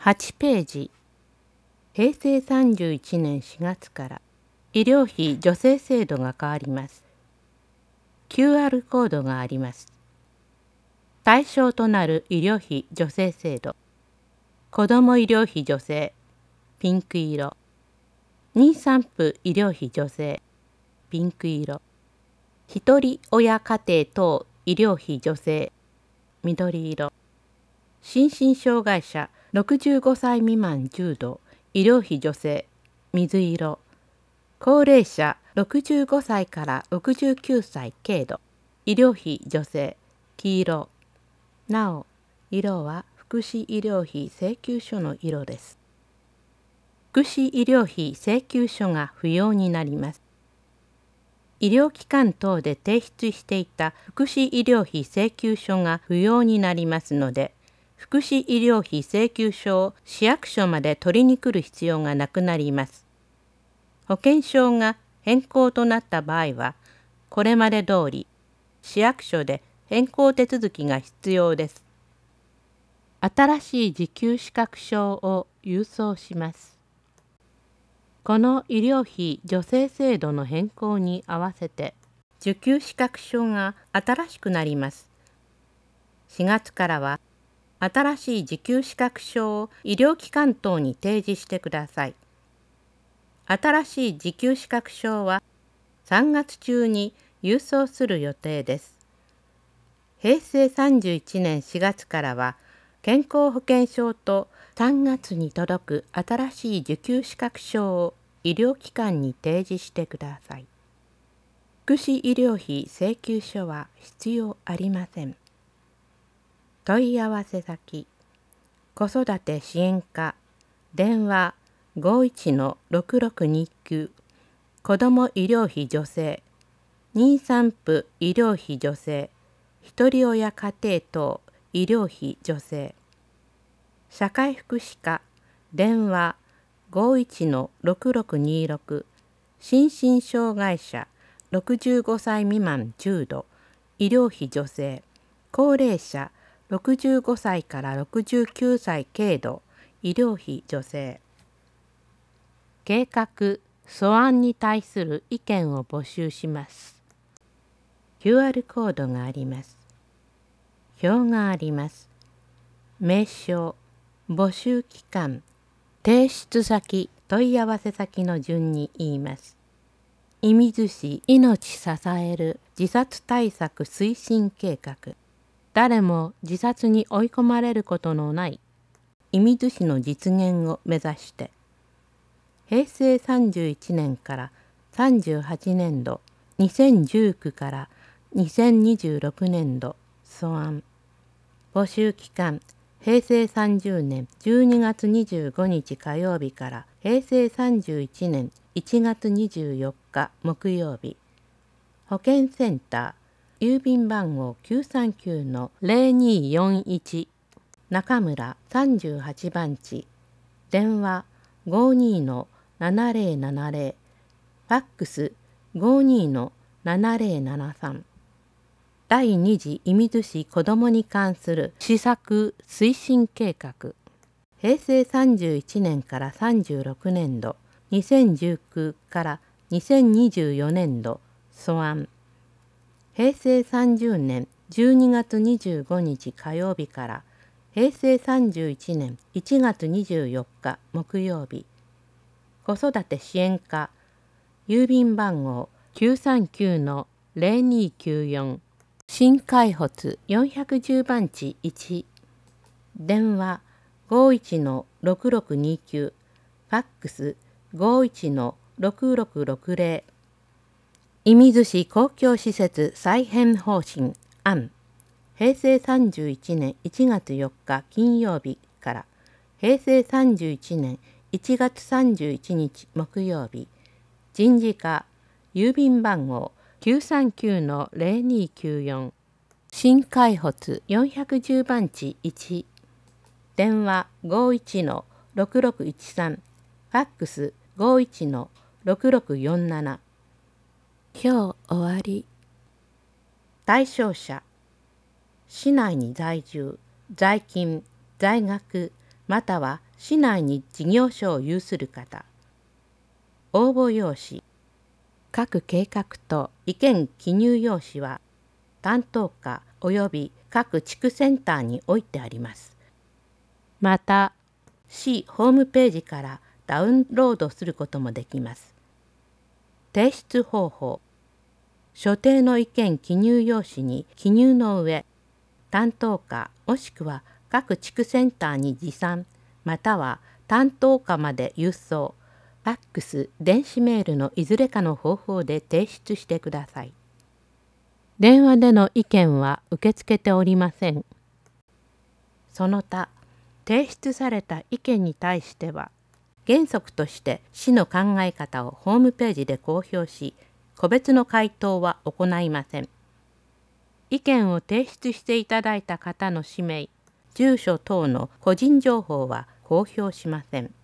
8ページ。平成31年4月から医療費助成制度が変わります。QR コードがあります。対象となる医療費助成制度。子ども医療費助成、ピンク色。妊産婦医療費助成、ピンク色。ひとり親家庭等医療費助成、緑色。心身障害者65歳未満重度医療費助成、水色。高齢者65歳から69歳軽度医療費助成、黄色。なお、色は福祉医療費請求書の色です。福祉医療費請求書が不要になります。医療機関等で提出していた福祉医療費請求書が不要になりますので、福祉医療費請求書を市役所まで取りに来る必要がなくなります。保険証が変更となった場合は、これまで通り市役所で変更手続きが必要です。新しい受給資格証を郵送します。この医療費助成制度の変更に合わせて、受給資格証が新しくなります。4月からは、新しい受給資格証を医療機関等に提示してください。新しい受給資格証は3月中に郵送する予定です。平成31年4月からは、健康保険証と3月に届く新しい受給資格証を医療機関に提示してください。福祉医療費請求書は必要ありません。問い合わせ先、子育て支援課、電話51-6629、子ども医療費助成、妊産婦医療費助成、ひとり親家庭等医療費助成、社会福祉課、電話51-6626、心身障害者65歳未満重度医療費助成、高齢者65歳から69歳軽度医療費助成。計画・素案に対する意見を募集します。QR コードがあります。表があります。名称、募集期間、提出先、問い合わせ先の順に言います。射水市命支える自殺対策推進計画。誰も自殺に追い込まれることのない射水市の実現を目指して、平成31年から38年度、2019から2026年度、素案。募集期間、平成30年12月25日火曜日から平成31年1月24日木曜日。保健センター、郵便番号939-0241、中村38番地、電話52-7070、ファックス52-7073。第2次射水市子どもに関する施策推進計画。平成31年から36年度、2019から2024年度、素案。平成30年12月25日火曜日から平成31年1月24日木曜日。子育て支援課、郵便番号939-0294、新海発410番地1、電話51-6629、ファックス51-6660。射水市公共施設再編方針案。平成31年1月4日金曜日から平成31年1月31日木曜日。人事課、郵便番号939-0294、新海発410番地1、電話51-6613、ファックス51-6647。今日終わり。対象者、市内に在住、在勤、在学、または市内に事業所を有する方、応募用紙、各計画と意見記入用紙は担当課及び各地区センターに置いてあります。また、市ホームページからダウンロードすることもできます。提出方法、所定の意見記入用紙に記入の上、担当課もしくは各地区センターに持参、または担当課まで郵送、ファックス、電子メールのいずれかの方法で提出してください。電話での意見は受け付けておりません。その他、提出された意見に対しては、原則として市の考え方をホームページで公表し、個別の回答は行いません。意見を提出していただいた方の氏名、住所等の個人情報は公表しません。